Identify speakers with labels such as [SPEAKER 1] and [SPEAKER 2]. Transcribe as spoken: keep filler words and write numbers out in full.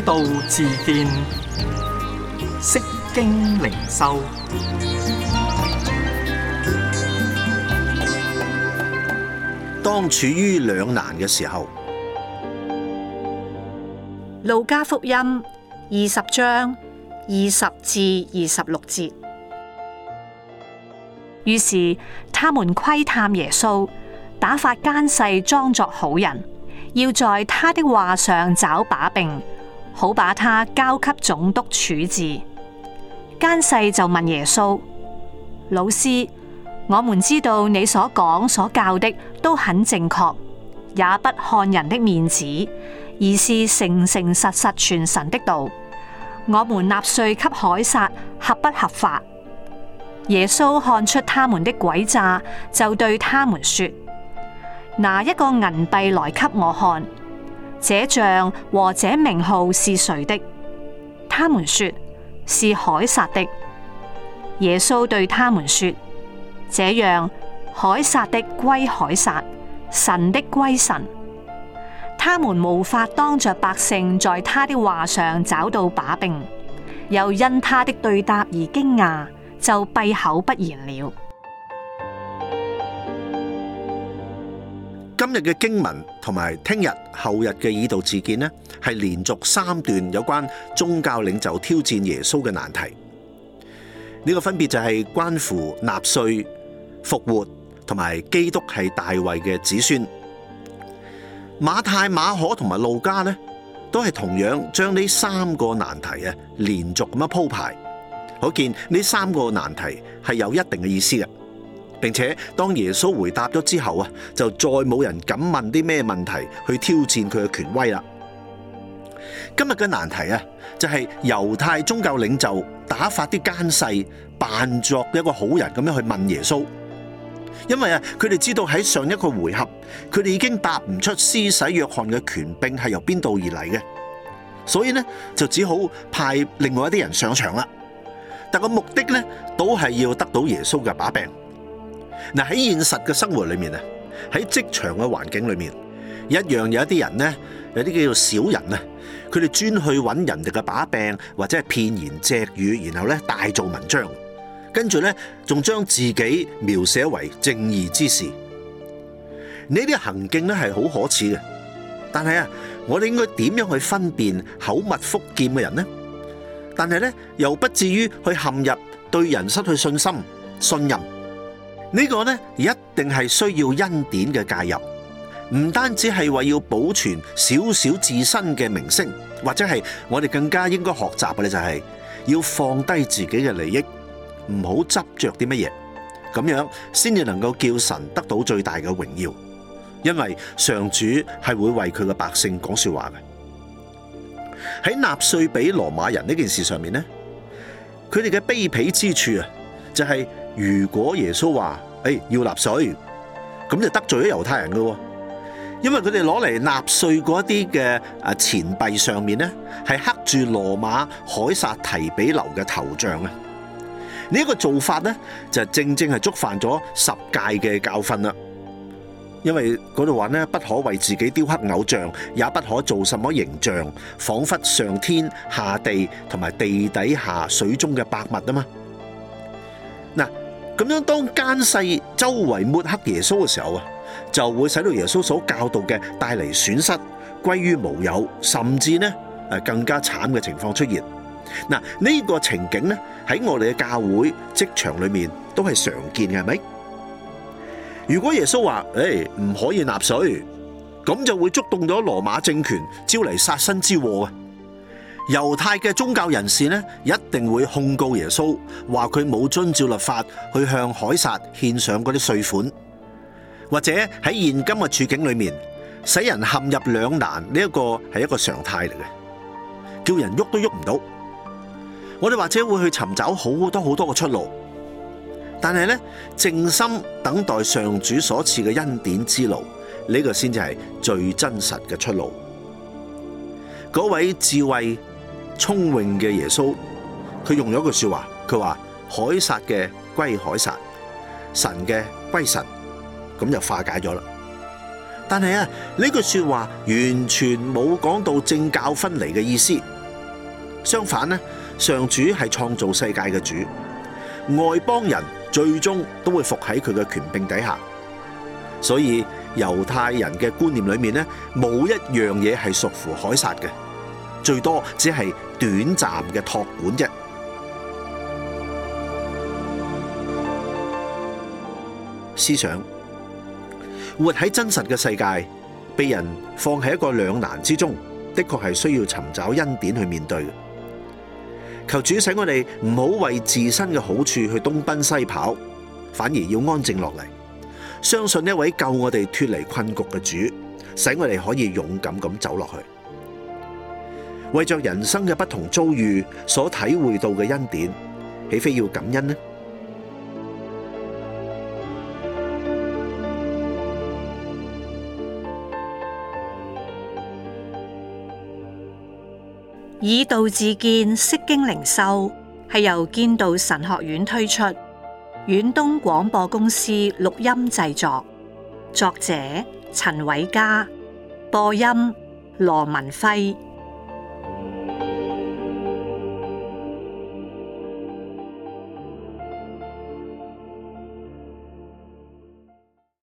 [SPEAKER 1] 道自見，釋經靈修。
[SPEAKER 2] 當處於兩難嘅時候，
[SPEAKER 3] 路加福音二十章二十至二十六節。於是他們窺探耶穌，打發奸細裝作好人，要在他的話上找把柄，好把他交給總督處置。奸細就問耶穌：老師，我們知道你所講所教的都很正確，也不看人的面子，而是誠誠實實傳神的道。我們納稅給凱撒合不合法？耶穌看出他們的詭詐，就對他們說：拿一個銀幣來給我看，這像和這名號是誰的？他們說：是凱撒的。耶穌對他們說：這樣，凱撒的歸凱撒，神的歸神。他們無法當着百姓在他的話上找到把柄，又因他的對答而驚訝，就閉口不言了。
[SPEAKER 2] 今日嘅經文同埋聽日後日嘅以道自見呢，係連續三段有關宗教領袖挑戰耶穌嘅難題。呢、這個分別就係關乎納稅、復活同埋基督係大衛嘅子孫。馬太、馬可同埋路加呢，都係同樣將呢三個難題啊連續咁樣鋪排，可見呢三個難題係有一定嘅意思嘅。並且當耶穌回答咗之後啊，就再冇人敢問啲咩問題去挑戰佢嘅權威啦。今日嘅難題啊，就係猶太宗教領袖打發啲奸細扮作一個好人咁樣去問耶穌，因為啊，佢哋知道喺上一個回合，佢哋已經答唔出施洗約翰嘅權柄係由邊度而嚟嘅，所以呢就只好派另外一啲人上場啦。但個目的呢，都係要得到耶穌嘅把柄。嗱，喺現實嘅生活裏面啊，喺職場嘅環境裏面，一樣有一啲人呢，有啲叫做小人啊，佢哋專去揾人哋嘅把柄，或者係片言隻語，然後咧大做文章，跟住咧仲將自己描寫為正義之士。呢啲行徑咧係好可恥嘅，但係啊，我哋應該點樣去分辨口蜜腹劍嘅人呢？但係咧又不至於去陷入對人失去信心、信任。呢個呢，一定係需要恩典嘅介入，唔單止係為要保存少少自身嘅名聲，或者係我哋更加應該學習嘅咧，就係要放低自己嘅利益，唔好執着啲乜嘢，咁樣先至能夠叫神得到最大嘅榮耀，因為上主係會為佢嘅百姓講說話嘅。喺納稅俾羅馬人呢件事上面呢，佢哋嘅卑鄙之處啊，就係、是。如果耶穌話誒要納稅，咁就得罪咗猶太人噶，因為佢哋攞嚟納稅嗰一啲嘅誒錢幣上面咧，係刻住羅馬凱撒提比留嘅頭像啊！呢一個做法咧，就正正係觸犯咗十誡嘅教訓啦。因為嗰度話咧，不可為自己雕刻偶像，也不可做什麼形象，仿佛上天下地同埋地底下水中嘅百物啊嘛。嗱。咁樣當奸細周圍抹黑耶穌嘅時候啊，就會使到耶穌所教導嘅帶嚟損失，歸於無有，甚至呢誒更加慘嘅情況出現。嗱，呢個情景呢喺我哋嘅教會職場裏面都係常見嘅，係咪？如果耶穌話誒唔可以納稅，咁就會觸動咗羅馬政權，招嚟殺身之禍啊！猶太嘅宗教人士呢，一定會控告耶穌，話佢冇遵照律法去向凱撒獻上嗰啲稅款，或者喺現今嘅處境裏面，使人陷入兩難，呢一個係一個常態嚟嘅，叫人喐都喐唔到。我哋或者會去尋找好多好多嘅出路，但係呢，靜心等待上主所賜嘅恩典之路，呢個先至係最真實嘅出路。嗰位智慧聰穎嘅耶穌，佢用咗一句說話，佢話凱撒嘅歸凱撒，神嘅歸神，咁就化解咗啦。但係啊，呢句說話完全冇講到政教分離嘅意思， 相反呢，上主係創造世界嘅主，外邦人最終都會服喺佢嘅權柄底下。所以猶太人嘅觀念裏面呢，冇一樣嘢係屬乎凱撒嘅，最多只係短暫嘅託管啫。思想活喺真實嘅世界，被人放喺一個兩難之中，的確係需要尋找恩典去面對。求主使我哋唔好為自身嘅好處去東奔西跑，反而要安靜落嚟，相信一位救我哋脫離困局嘅主，使我哋可以勇敢咁走落去。為着人生嘅不同遭遇所體會到嘅恩典，豈非要感恩呢？
[SPEAKER 3] 以道自見，釋經靈修係由建道神學院推出，遠東廣播公司錄音製作，作者陳偉嘉，播音羅文輝。